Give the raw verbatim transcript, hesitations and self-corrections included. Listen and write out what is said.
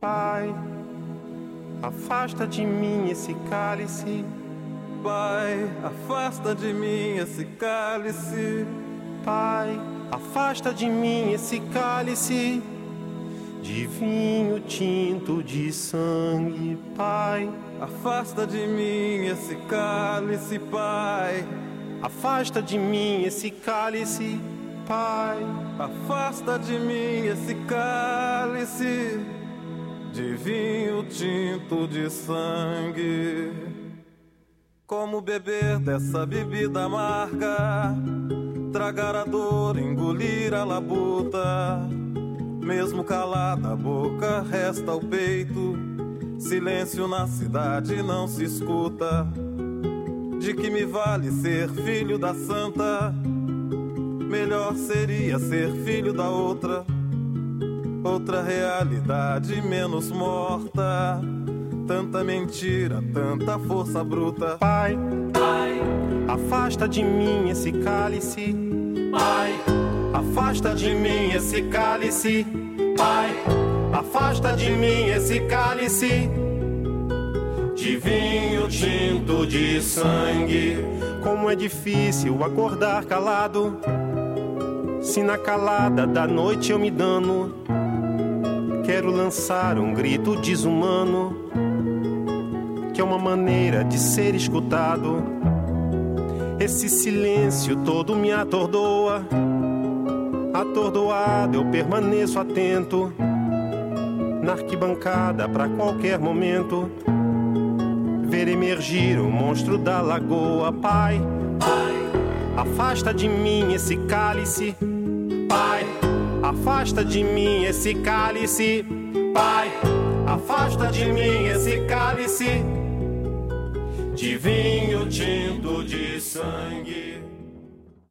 Pai, afasta de mim esse cálice. Pai, afasta de mim esse cálice. Pai, afasta de mim esse cálice de vinho tinto de sangue. Pai, afasta de mim esse cálice, Pai. Afasta de mim esse cálice, Pai. Afasta de mim esse cálice de vinho tinto de sangue. Como beber dessa bebida amarga, tragar a dor, engolir a labuta. Mesmo calada a boca, resta o peito. Silêncio na cidade não se escuta. De que me vale ser filho da santa? Melhor seria ser filho da outra. Outra realidade menos morta. Tanta mentira, tanta força bruta. Pai, Pai, afasta de mim esse cálice. Pai, afasta de mim esse cálice. Pai, afasta de mim esse cálice de vinho tinto de sangue. Como é difícil acordar calado, se na calada da noite eu me dano. Quero lançar um grito desumano, que é uma maneira de ser escutado. Esse silêncio todo me atordoa. Atordoado eu permaneço atento na arquibancada pra qualquer momento ver emergir o monstro da lagoa. Pai, Pai, afasta de mim esse cálice. Pai, afasta de mim esse cálice. Pai, afasta de mim esse cálice de vinho tinto de sangue.